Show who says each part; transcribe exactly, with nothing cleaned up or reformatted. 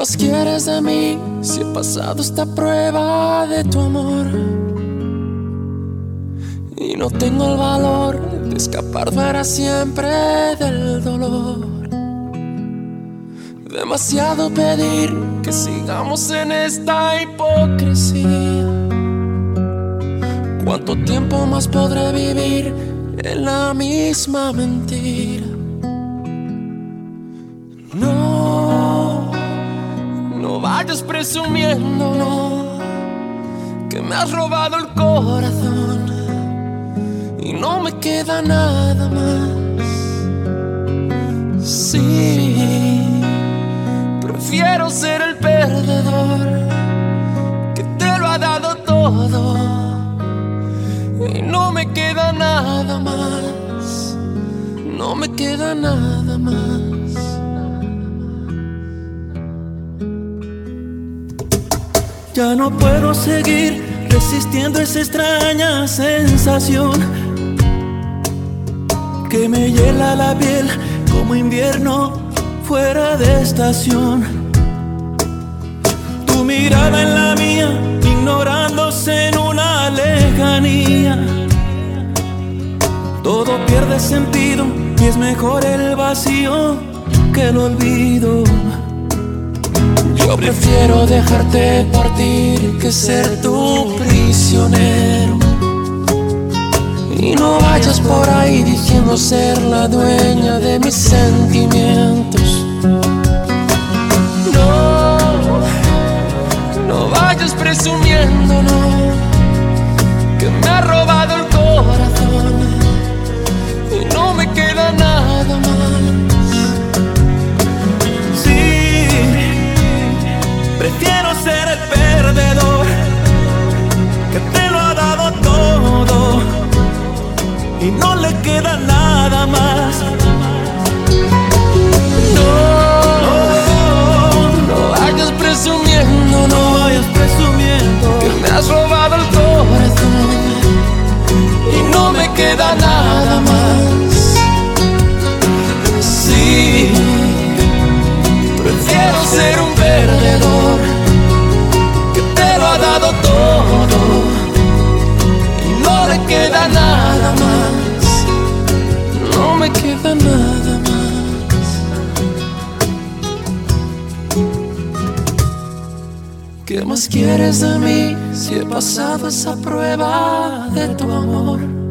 Speaker 1: más quieres de mí si he pasado esta prueba de tu amor? Y no tengo el valor de escapar para siempre del dolor. Demasiado pedir que sigamos en esta hipocresía. ¿Cuánto tiempo más podré vivir en la misma mentira? No, no vayas presumiendo, no, que me has robado el corazón y no me queda nada más. Sí, prefiero ser el perdedor que te lo ha dado todo y no me queda nada más, no me queda nada más.
Speaker 2: Ya no puedo seguir resistiendo esa extraña sensación que me hiela la piel como invierno fuera de estación. Tu mirada en la mía, ignorándose en una lejanía. Todo pierde sentido y es mejor el vacío que el olvido.
Speaker 1: Yo prefiero dejarte partir que ser tu prisionero. Y no vayas por ahí diciendo ser la dueña de mis sentimientos. No, no vayas presumiendo, no, que me ha robado el corazón y no me queda nada más.
Speaker 2: Sí, prefiero ser el perdedor que te lo ha dado todo y no le queda nada más.
Speaker 1: No, no vayas presumiendo, no,
Speaker 2: No vayas presumiendo
Speaker 1: que me has robado el corazón y no me queda nada más. Sí, prefiero ser un perdedor que te lo ha dado todo y no le queda nada más, no me queda nada más. ¿Qué más quieres de mí si he pasado esa prueba de tu amor?